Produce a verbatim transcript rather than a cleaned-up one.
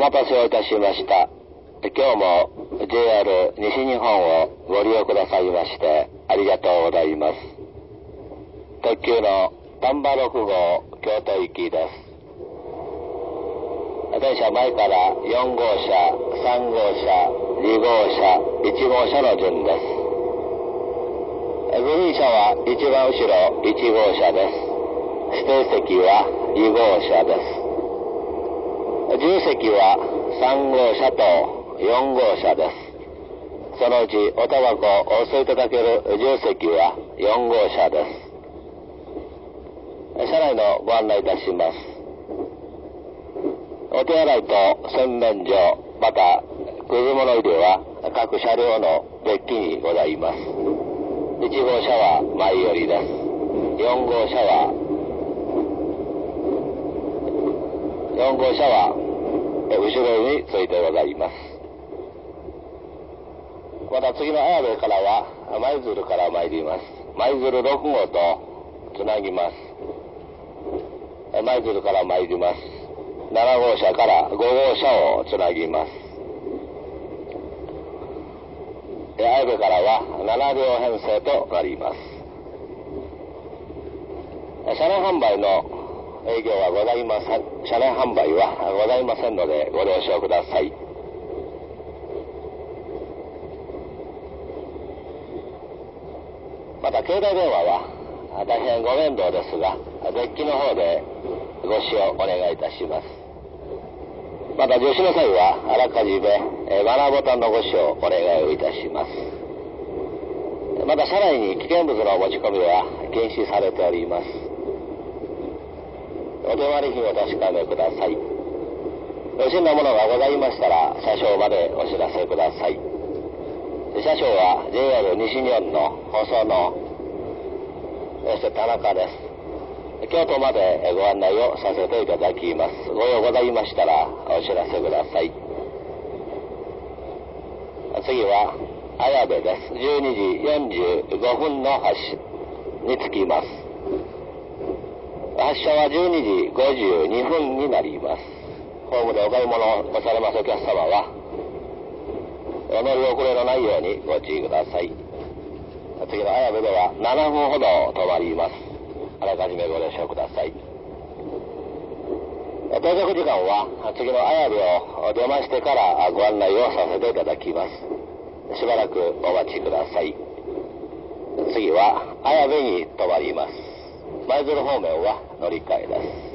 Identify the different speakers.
Speaker 1: 待たせをいたしました。今日も ジェイアール 西日本をご利用くださいましてありがとうございます。特急の丹波ろく号京都行きです。電車前からよん号車、さん号車、に号車、いち号車の順です。グリーン車は一番後ろいち号車です。指定席はに号車です。自由席はさん号車とよん号車です。そのうちおタバコをお吸いいただける自由席はよん号車です。車内のご案内いたします。お手洗いと洗面所、またくず物入れは各車両のデッキにございます。いち号車は前寄りです。よん号車はよん号車は後ろについてございます。また次の綾部からは舞鶴から参ります。舞鶴ろく号とつなぎます。舞鶴から参ります。なな号車からご号車をつなぎます。綾部からはなな両編成となります。車内販売の営業はございません。車内販売はございませんのでご了承ください。また携帯電話は大変ご面倒ですが、デッキの方でご使用お願いいたします。また助手の際はあらかじめマナーボタンのご使用お願いをいたします。また車内に危険物の持ち込みは禁止されております。お手割り品を確かめください。不審なものがございましたら車掌までお知らせください。車掌は ジェイアール 西日本の細野、そして田中です。京都までご案内をさせていただきます。ご用ございましたらお知らせください。次は綾部です。じゅうにじよんじゅうごふんの発車に着きます。発車はじゅうにじごじゅうにふんになります。ホームでお買い物をされますお客様はお乗り遅れのないようにご注意ください。次の綾部ではななふんほど止まります。あらかじめご了承ください。到着時間は次の綾部を出ましてからご案内をさせていただきます。しばらくお待ちください。次は綾部に止まります。舞鶴方面は乗り換えです。